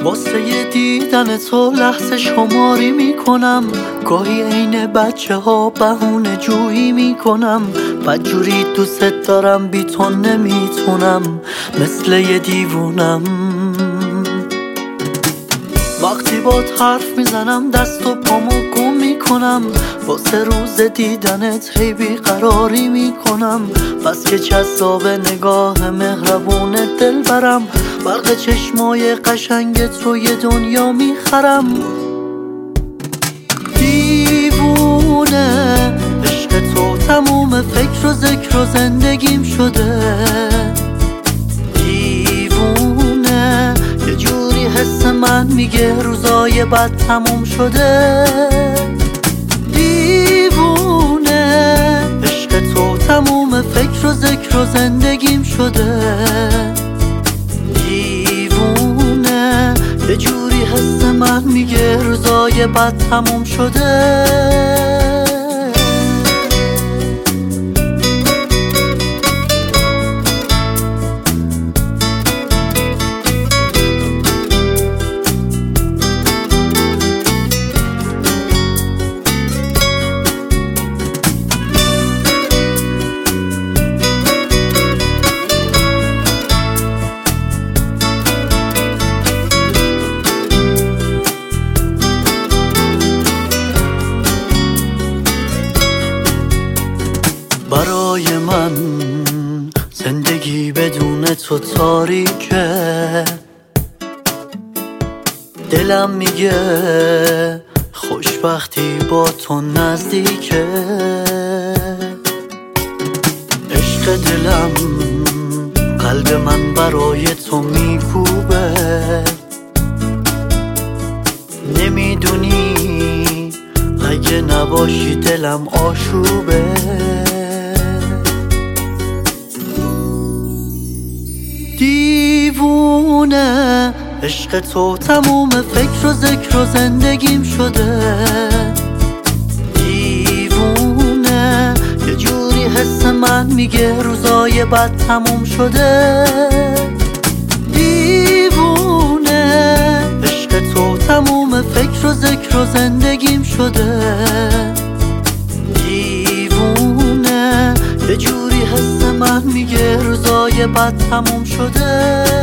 واسه دیدن تو لحظه شماری میکنم، گاهی عین بچه ها بهونه جویی میکنم. بدجوری دوست دارم بی تو نمیتونم، مثل یه دیوونم. وقتی بات حرف میزنم دست و پامو گم میکنم، واسه روز دیدنت هی بیقراری میکنم. بس که جذاب نگاه مهربون دل برم، برق چشمای قشنگت رو یه دنیا میخرم. دیوونه عشق تو تموم فکر و ذکر و زندگیم شده. دیوونه یه جوری حس من میگه روزای بد تموم شده. دیوونه عشق تو تموم فکر و ذکر و زندگیم شده. دیوونه یه جوری حس من میگه روزای بد تموم شده. برای من زندگی بدون تو تاریکه. دلم میگه خوشبختی با تو نزدیکه. عشق دلم قلب من برای تو میکوبه. نمیدونی اگه نباشی دلم آشوبه. دیوونه عشق تو تموم فکر و ذکر و زندگیم شده. دیوونه یه جوری حس من میگه روزای بد تموم شده. دیوونه عشق تو تموم فکر و ذکر و زندگیم شده. دیوونه یه جوری حس من میگه روزای بد تموم شده.